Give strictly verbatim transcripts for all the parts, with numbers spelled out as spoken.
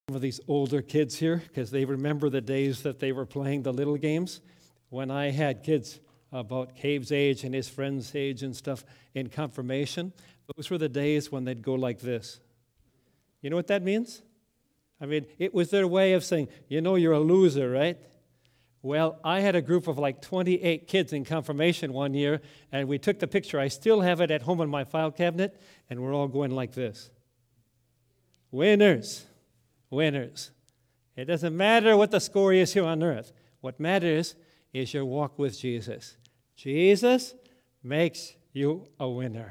Some of these older kids here, because they remember the days that they were playing the little games. When I had kids about Cave's age and his friend's age and stuff in confirmation, those were the days when they'd go like this. You know what that means? I mean, it was their way of saying, you know, you're a loser, right? Well, I had a group of like twenty-eight kids in confirmation one year, and we took the picture. I still have it at home in my file cabinet, and we're all going like this. Winners. Winners. It doesn't matter what the score is here on earth. What matters is your walk with Jesus. Jesus makes you a winner.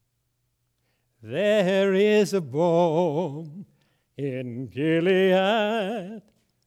There is a balm in Gilead.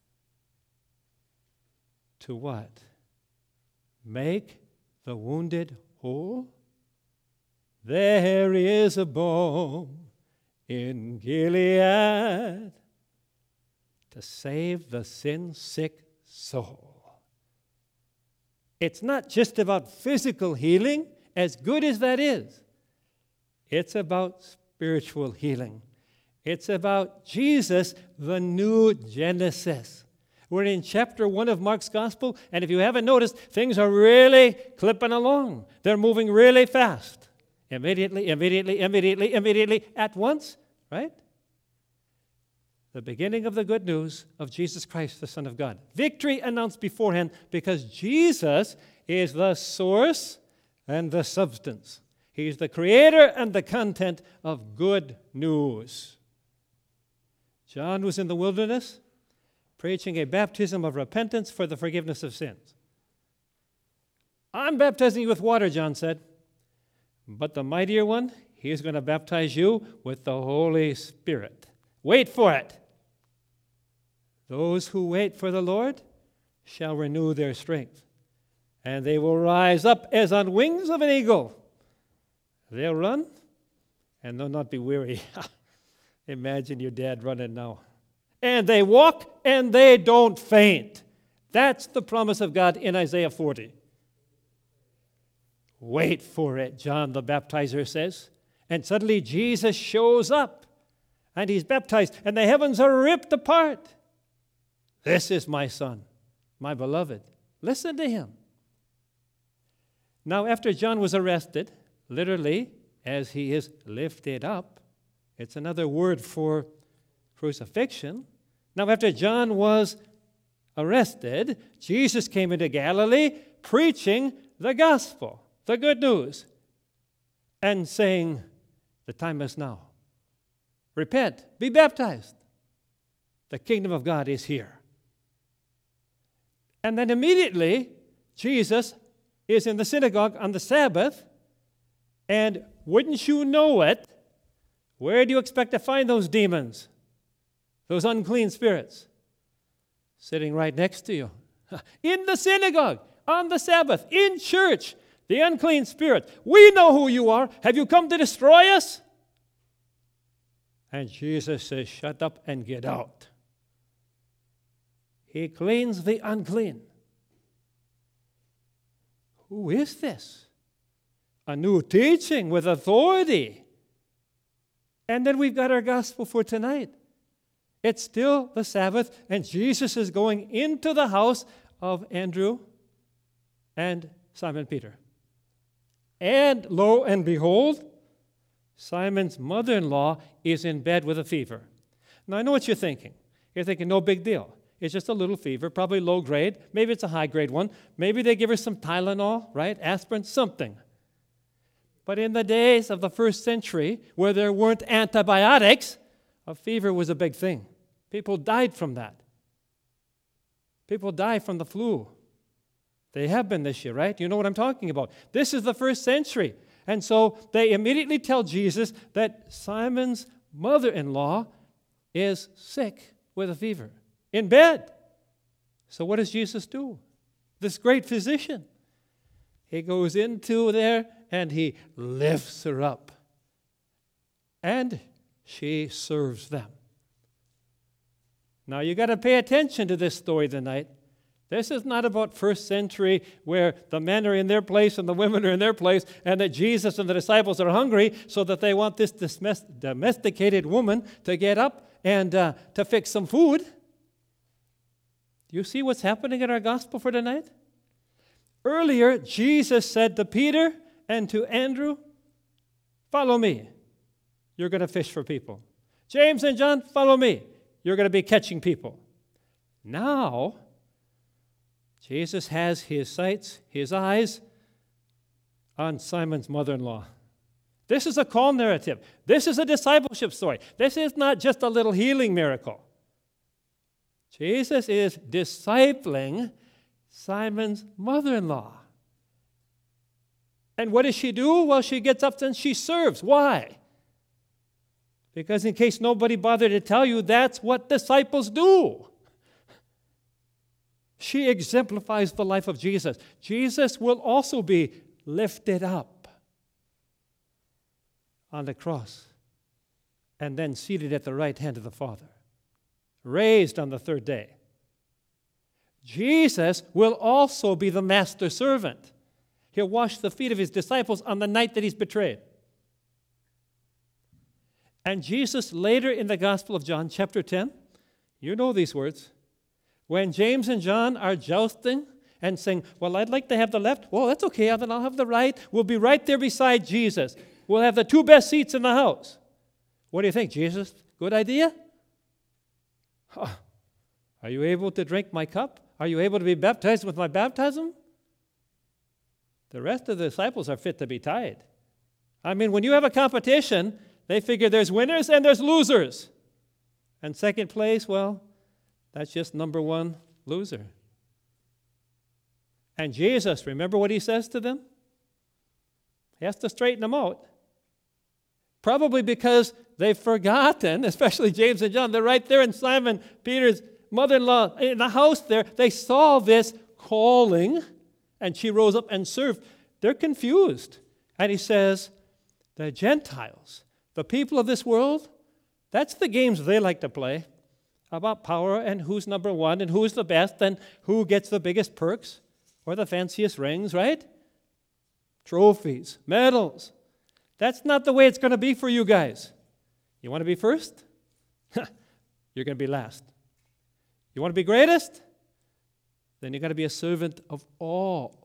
To what? Make the wounded whole? There is a balm in Gilead to save the sin-sick soul. It's not just about physical healing, as good as that is. It's about spiritual healing. It's about Jesus, the new Genesis. We're in chapter one of Mark's Gospel, and if you haven't noticed, things are really clipping along. They're moving really fast. Immediately, immediately, immediately, immediately, at once, right? The beginning of the good news of Jesus Christ, the Son of God. Victory announced beforehand because Jesus is the source and the substance. He's the creator and the content of good news. John was in the wilderness preaching a baptism of repentance for the forgiveness of sins. I'm baptizing you with water, John said, but the mightier one, he's going to baptize you with the Holy Spirit. Wait for it. Those who wait for the Lord shall renew their strength, and they will rise up as on wings of an eagle. They'll run, and they'll not be weary. Imagine your dad running now. And they walk, and they don't faint. That's the promise of God in Isaiah forty. Wait for it, John the baptizer says. And suddenly Jesus shows up, and he's baptized, and the heavens are ripped apart. This is my son, my beloved. Listen to him. Now, after John was arrested, literally, as he is lifted up, it's another word for crucifixion. Now, after John was arrested, Jesus came into Galilee preaching the gospel, the good news, and saying, the time is now. Repent, be baptized. The kingdom of God is here. And then immediately, Jesus is in the synagogue on the Sabbath, and wouldn't you know it, where do you expect to find those demons, those unclean spirits? Sitting right next to you. In the synagogue, on the Sabbath, in church, the unclean spirit. We know who you are. Have you come to destroy us? And Jesus says, shut up and get out. He cleans the unclean. Who is this? A new teaching with authority. And then we've got our gospel for tonight. It's still the Sabbath, and Jesus is going into the house of Andrew and Simon Peter. And lo and behold, Simon's mother-in-law is in bed with a fever. Now, I know what you're thinking. You're thinking, no big deal. It's just a little fever, probably low grade. Maybe it's a high grade one. Maybe they give her some Tylenol, right? Aspirin, something. But in the days of the first century, where there weren't antibiotics, a fever was a big thing. People died from that. People die from the flu. They have been this year, right? You know what I'm talking about. This is the first century. And so they immediately tell Jesus that Simon's mother-in-law is sick with a fever, in bed. So what does Jesus do? This great physician. He goes into there and he lifts her up. And she serves them. Now you got to pay attention to this story tonight. This is not about first century where the men are in their place and the women are in their place and that Jesus and the disciples are hungry so that they want this domesticated woman to get up and uh, to fix some food. Do you see what's happening in our gospel for tonight? Earlier, Jesus said to Peter and to Andrew, follow me. You're going to fish for people. James and John, follow me. You're going to be catching people. Now, Jesus has his sights, his eyes on Simon's mother-in-law. This is a call narrative. This is a discipleship story. This is not just a little healing miracle. Jesus is discipling Simon's mother-in-law. And what does she do? Well, she gets up and she serves. Why? Because in case nobody bothered to tell you, that's what disciples do. She exemplifies the life of Jesus. Jesus will also be lifted up on the cross and then seated at the right hand of the Father, raised on the third day. Jesus will also be the master servant. He'll wash the feet of his disciples on the night that he's betrayed. And Jesus, later in the Gospel of John, chapter ten, you know these words, when James and John are jousting and saying, well, I'd like to have the left. Well, that's okay, then I'll have the right. We'll be right there beside Jesus. We'll have the two best seats in the house. What do you think, Jesus? Good idea? Huh. Are you able to drink my cup? Are you able to be baptized with my baptism? The rest of the disciples are fit to be tied. I mean, when you have a competition, they figure there's winners and there's losers. And second place, well, that's just number one loser. And Jesus, remember what he says to them? He has to straighten them out. Probably because they've forgotten, especially James and John, they're right there in Simon Peter's mother-in-law in the house there. They saw this calling, and she rose up and served. They're confused. And he says, the Gentiles, the people of this world, that's the games they like to play about power and who's number one and who's the best and who gets the biggest perks or the fanciest rings, right? Trophies, medals. That's not the way it's going to be for you guys. You want to be first? You're going to be last. You want to be greatest? Then you've got to be a servant of all.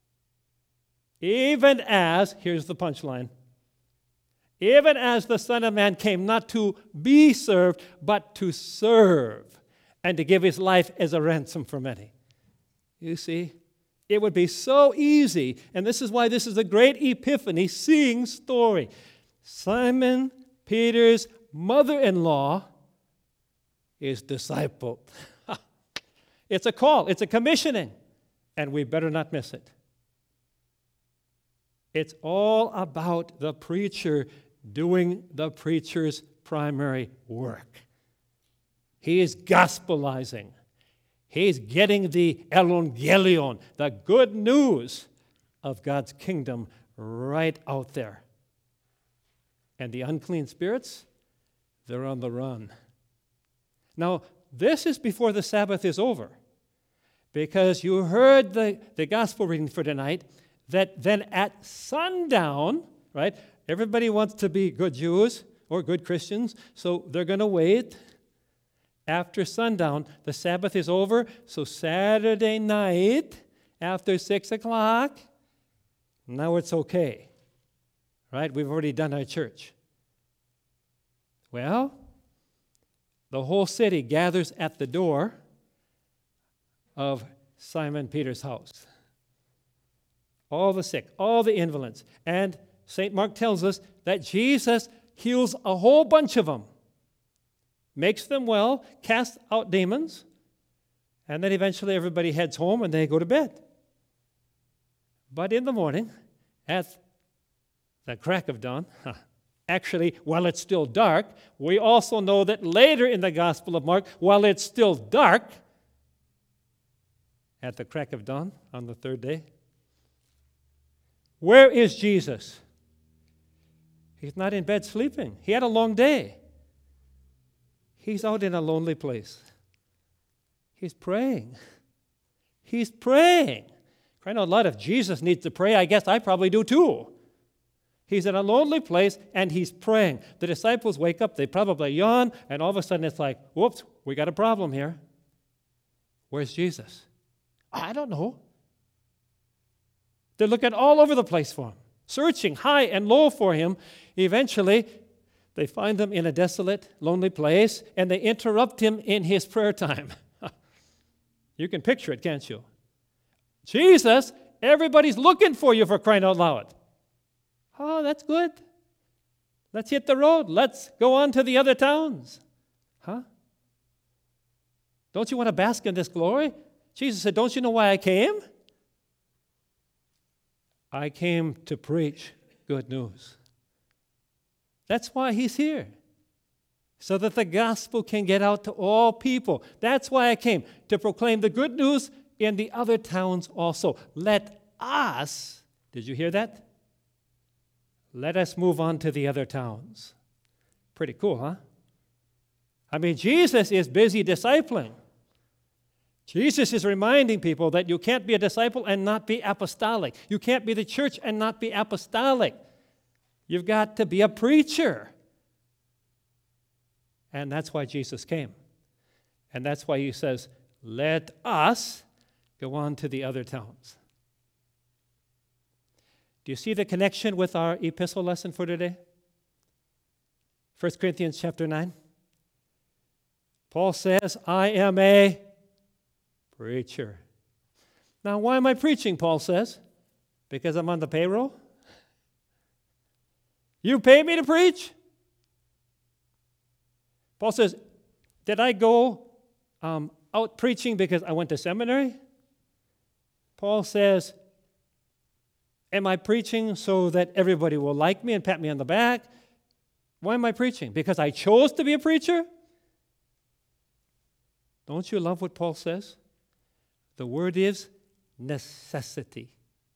Even as, here's the punchline, even as the Son of Man came not to be served, but to serve, and to give his life as a ransom for many. You see, it would be so easy, and this is why this is a great epiphany seeing story. Simon Peter's mother-in-law is discipled. It's a call, it's a commissioning, and we better not miss it. It's all about the preacher doing the preacher's primary work. He is gospelizing. He's getting the evangelion, the good news of God's kingdom right out there. And the unclean spirits, they're on the run. Now, this is before the Sabbath is over, because you heard the, the gospel reading for tonight, that then at sundown, right, everybody wants to be good Jews or good Christians, so they're going to wait. After sundown, the Sabbath is over, so Saturday night, after six o'clock, now it's okay, right? We've already done our church. Well, the whole city gathers at the door of Simon Peter's house. All the sick, all the invalids. And Saint Mark tells us that Jesus heals a whole bunch of them, makes them well, casts out demons, and then eventually everybody heads home and they go to bed. But in the morning, at the crack of dawn, actually, while it's still dark, we also know that later in the Gospel of Mark, while it's still dark, at the crack of dawn on the third day, where is Jesus? He's not in bed sleeping. He had a long day. He's out in a lonely place. He's praying. He's praying. Crying out loud, if Jesus needs to pray, I guess I probably do too. He's in a lonely place, and he's praying. The disciples wake up. They probably yawn, and all of a sudden it's like, whoops, we got a problem here. Where's Jesus? I don't know. They're looking all over the place for him, searching high and low for him. Eventually, they find him in a desolate, lonely place, and they interrupt him in his prayer time. You can picture it, can't you? Jesus, everybody's looking for you, for crying out loud. Oh, that's good. Let's hit the road. Let's go on to the other towns. Huh? Don't you want to bask in this glory? Jesus said, don't you know why I came? I came to preach good news. That's why he's here, so that the gospel can get out to all people. That's why I came, to proclaim the good news in the other towns also. Let us, did you hear that? Let us move on to the other towns. Pretty cool, huh? I mean, Jesus is busy discipling. Jesus is reminding people that you can't be a disciple and not be apostolic. You can't be the church and not be apostolic. You've got to be a preacher. And that's why Jesus came. And that's why he says, let us go on to the other towns. Do you see the connection with our epistle lesson for today? First Corinthians chapter nine. Paul says, I am a preacher. Now, why am I preaching, Paul says? Because I'm on the payroll? You pay me to preach? Paul says, did I go um, out preaching because I went to seminary? Paul says, am I preaching so that everybody will like me and pat me on the back? Why am I preaching? Because I chose to be a preacher? Don't you love what Paul says? The word is necessity.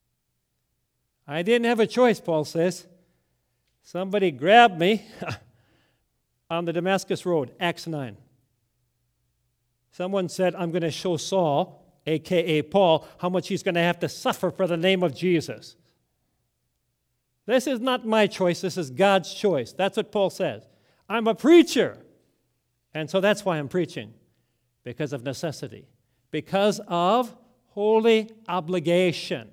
I didn't have a choice, Paul says. Somebody grabbed me on the Damascus Road, Acts nine. Someone said, I'm going to show Saul, a k a. Paul, how much he's going to have to suffer for the name of Jesus. This is not my choice. This is God's choice. That's what Paul says. I'm a preacher. And so that's why I'm preaching, because of necessity, because of holy obligation.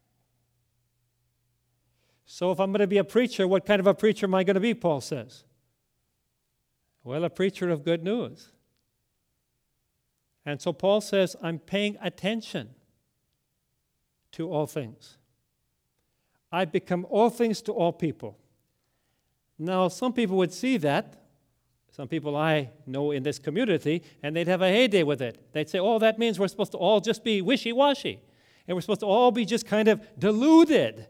So if I'm going to be a preacher, what kind of a preacher am I going to be, Paul says? Well, a preacher of good news. And so Paul says, I'm paying attention to all things. I've become all things to all people. Now, some people would see that, some people I know in this community, and they'd have a heyday with it. They'd say, oh, that means we're supposed to all just be wishy-washy, and we're supposed to all be just kind of deluded.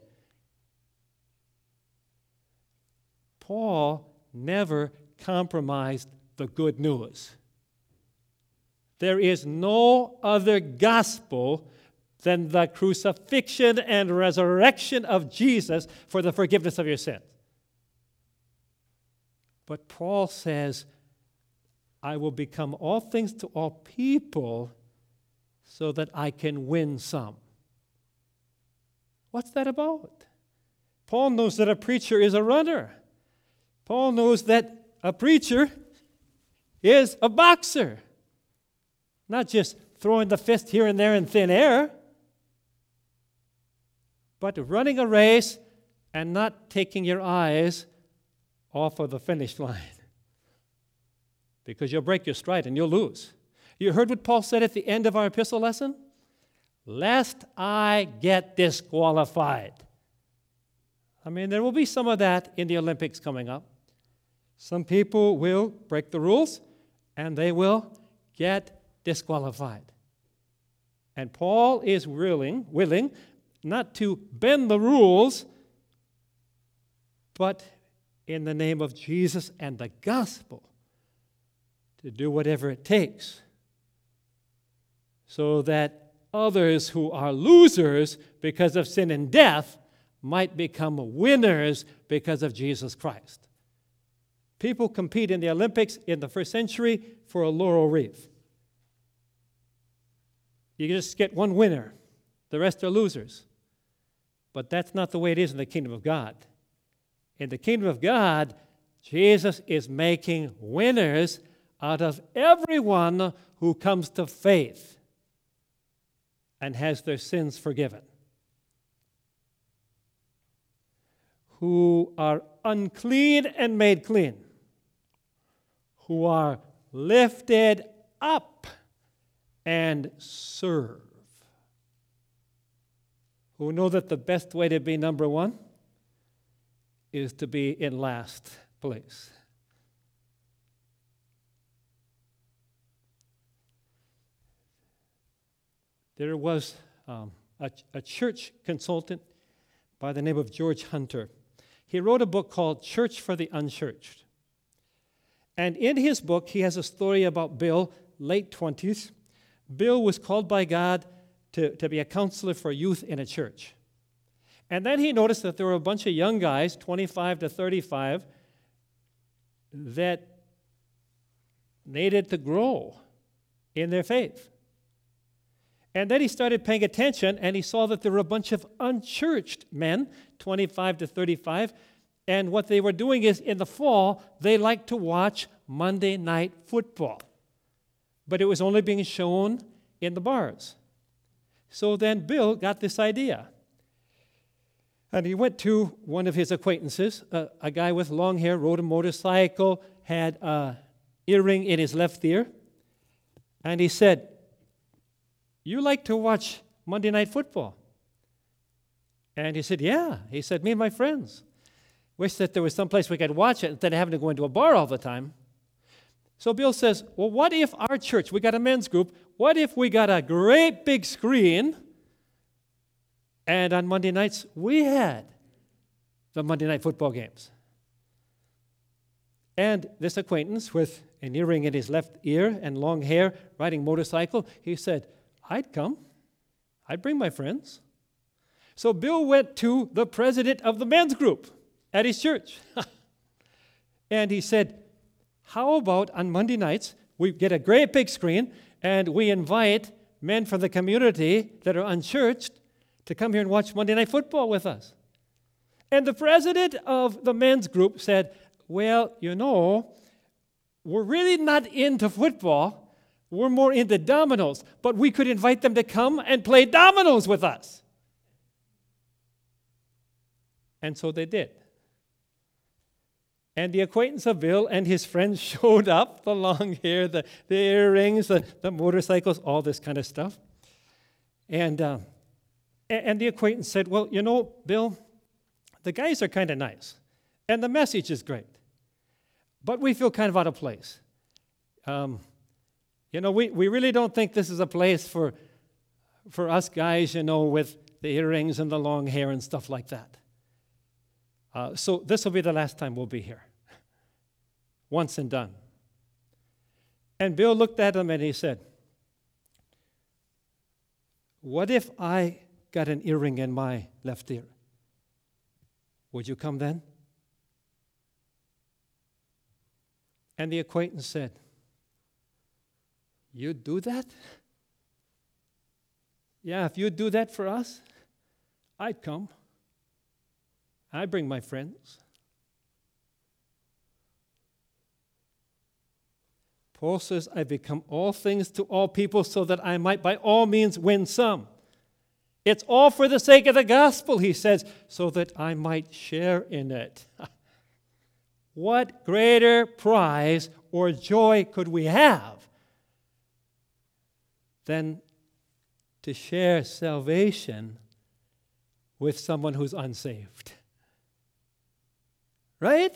Paul never compromised the good news. There is no other gospel than the crucifixion and resurrection of Jesus for the forgiveness of your sins. But Paul says, I will become all things to all people so that I can win some. What's that about? Paul knows that a preacher is a runner. Paul knows that a preacher is a boxer. Not just throwing the fist here and there in thin air, but running a race and not taking your eyes off of the finish line. Because you'll break your stride and you'll lose. You heard what Paul said at the end of our epistle lesson? Lest I get disqualified. I mean, there will be some of that in the Olympics coming up. Some people will break the rules and they will get disqualified. And Paul is willing, willing not to bend the rules, but in the name of Jesus and the gospel, to do whatever it takes so that others who are losers because of sin and death might become winners because of Jesus Christ. People compete in the Olympics in the first century for a laurel wreath. You just get one winner. The rest are losers. But that's not the way it is in the kingdom of God. In the kingdom of God, Jesus is making winners out of everyone who comes to faith and has their sins forgiven, who are unclean and made clean, who are lifted up and serve, who know that the best way to be number one is to be in last place. There was um, a, a church consultant by the name of George Hunter. He wrote a book called Church for the Unchurched. And in his book, he has a story about Bill, late twenties. Bill was called by God to, to be a counselor for youth in a church. And then he noticed that there were a bunch of young guys, twenty-five to thirty-five, that needed to grow in their faith. And then he started paying attention, and he saw that there were a bunch of unchurched men, twenty-five to thirty-five, and what they were doing is, in the fall, they liked to watch Monday night football. But it was only being shown in the bars. So then Bill got this idea. And he went to one of his acquaintances, uh, a guy with long hair, rode a motorcycle, had an earring in his left ear. And he said, "You like to watch Monday Night Football?" And he said, "Yeah." He said, "Me and my friends. Wish that there was some place we could watch it instead of having to go into a bar all the time." So Bill says, "Well, what if our church, we got a men's group, what if we got a great big screen, and on Monday nights we had the Monday Night Football games?" And this acquaintance with an earring in his left ear and long hair, riding motorcycle, he said, "I'd come. I'd bring my friends." So Bill went to the president of the men's group at his church. And he said, "How about on Monday nights, we get a great big screen and we invite men from the community that are unchurched to come here and watch Monday Night Football with us?" And the president of the men's group said, "Well, you know, we're really not into football. We're more into dominoes, but we could invite them to come and play dominoes with us." And so they did. And the acquaintance of Bill and his friends showed up, the long hair, the, the earrings, the, the motorcycles, all this kind of stuff. And, uh, and the acquaintance said, "Well, you know, Bill, the guys are kind of nice, and the message is great, but we feel kind of out of place. Um, you know, we, we really don't think this is a place for, for us guys, you know, with the earrings and the long hair and stuff like that. Uh, so this will be the last time we'll be here. Once and done." And Bill looked at him and he said, "What if I got an earring in my left ear? Would you come then?" And the acquaintance said, "You'd do that?" "Yeah, if you'd do that for us, I'd come. I bring my friends." Paul says, "I become all things to all people so that I might by all means win some." It's all for the sake of the gospel, he says, so that I might share in it. What greater prize or joy could we have than to share salvation with someone who's unsaved? Right?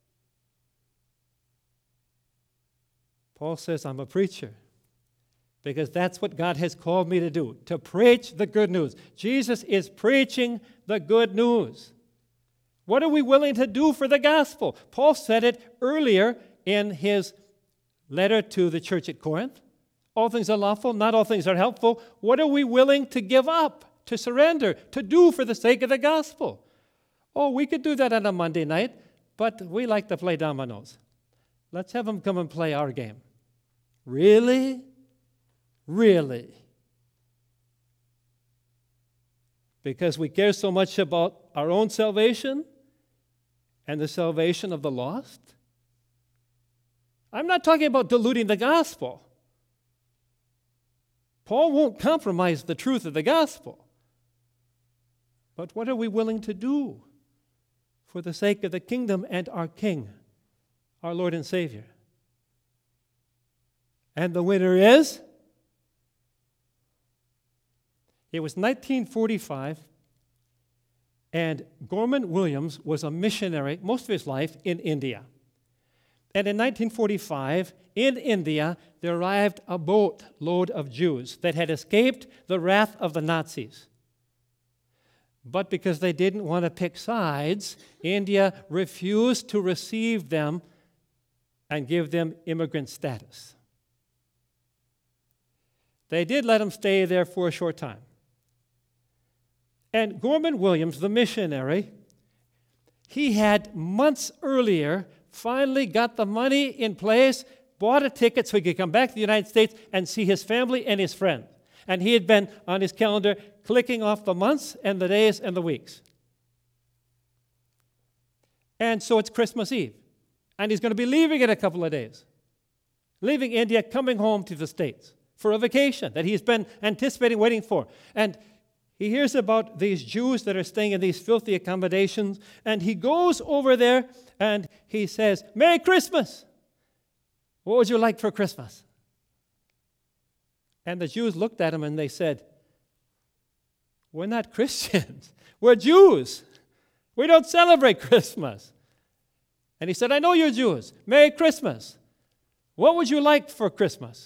Paul says, "I'm a preacher because that's what God has called me to do, to preach the good news." Jesus is preaching the good news. What are we willing to do for the gospel? Paul said it earlier in his letter to the church at Corinth. All things are lawful, not all things are helpful. What are we willing to give up, to surrender, to do for the sake of the gospel? Oh, we could do that on a Monday night, but we like to play dominoes. Let's have them come and play our game. Really? Really? Because we care so much about our own salvation and the salvation of the lost? I'm not talking about diluting the gospel. Paul won't compromise the truth of the gospel. But what are we willing to do for the sake of the kingdom and our King, our Lord and Savior? And the winner is? It was nineteen forty-five, and Gorman Williams was a missionary most of his life in India. And in nineteen forty-five, in India, there arrived a boatload of Jews that had escaped the wrath of the Nazis. But because they didn't want to pick sides, India refused to receive them and give them immigrant status. They did let them stay there for a short time. And Gorman Williams, the missionary, he had months earlier finally got the money in place, bought a ticket so he could come back to the United States and see his family and his friends. And he had been on his calendar clicking off the months and the days and the weeks. And so it's Christmas Eve. And he's going to be leaving in a couple of days. Leaving India, coming home to the States for a vacation that he's been anticipating, waiting for. And he hears about these Jews that are staying in these filthy accommodations, and he goes over there and he says, "Merry Christmas! What would you like for Christmas?" And the Jews looked at him and they said, "We're not Christians. We're Jews. We don't celebrate Christmas." And he said, "I know you're Jews. Merry Christmas. What would you like for Christmas?"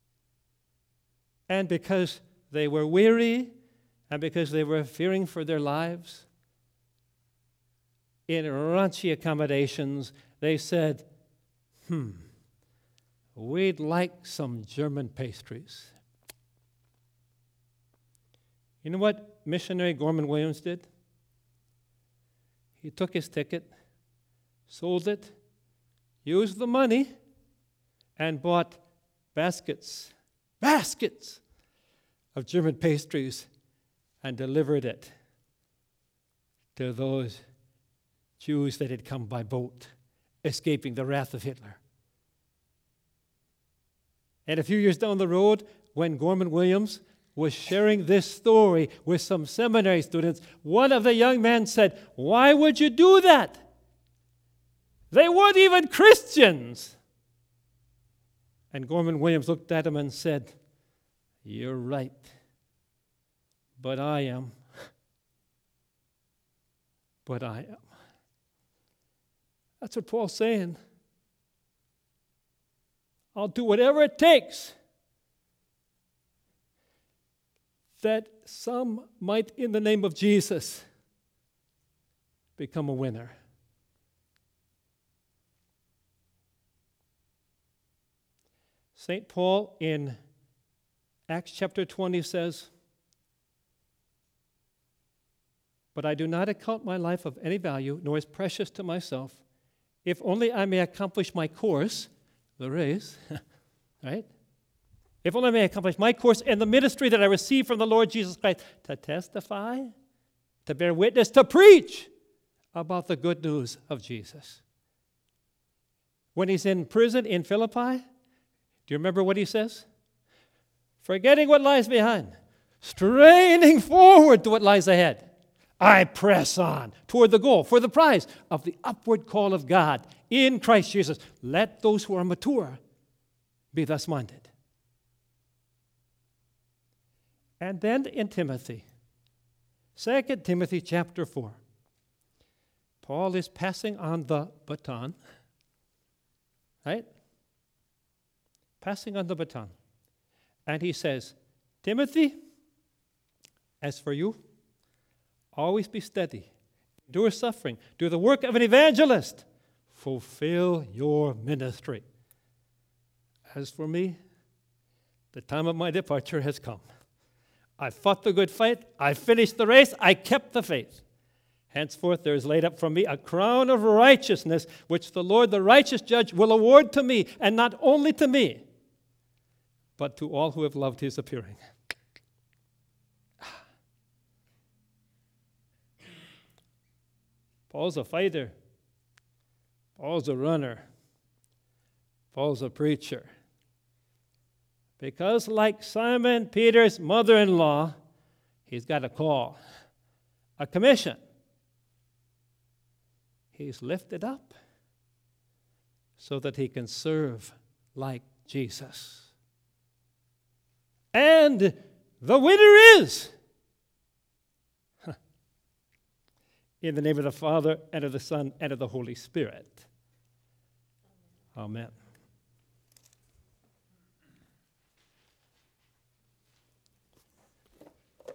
And because they were weary and because they were fearing for their lives, in raunchy accommodations, they said, hmm, we'd like some German pastries. You know what missionary Gorman Williams did? He took his ticket, sold it, used the money, and bought baskets, baskets of German pastries and delivered it to those Jews that had come by boat, escaping the wrath of Hitler. And a few years down the road, when Gorman Williams was sharing this story with some seminary students, one of the young men said, "Why would you do that? They weren't even Christians." And Gorman Williams looked at him and said, "You're right, but I am. But I am." That's what Paul's saying. I'll do whatever it takes that some might, in the name of Jesus, become a winner. Saint Paul in Acts chapter twenty says, "But I do not account my life of any value, nor as precious to myself, if only I may accomplish my course," the race, right? "If only I may accomplish my course and the ministry that I received from the Lord Jesus Christ, to testify, to bear witness, to preach about the good news of Jesus." When he's in prison in Philippi, do you remember what he says? "Forgetting what lies behind, straining forward to what lies ahead, I press on toward the goal for the prize of the upward call of God in Christ Jesus. Let those who are mature be thus minded." And then in Timothy, Second Timothy chapter four, Paul is passing on the baton, right? Passing on the baton. And he says, "Timothy, as for you, always be steady, endure suffering, do the work of an evangelist, fulfill your ministry. As for me, the time of my departure has come. I fought the good fight, I finished the race, I kept the faith. Henceforth there is laid up for me a crown of righteousness, which the Lord, the righteous judge, will award to me, and not only to me, but to all who have loved his appearing." Paul's a fighter. Paul's a runner. Paul's a preacher. Because like Simon Peter's mother-in-law, he's got a call, a commission. He's lifted up so that he can serve like Jesus. And the winner is, in the name of the Father, and of the Son, and of the Holy Spirit. Amen.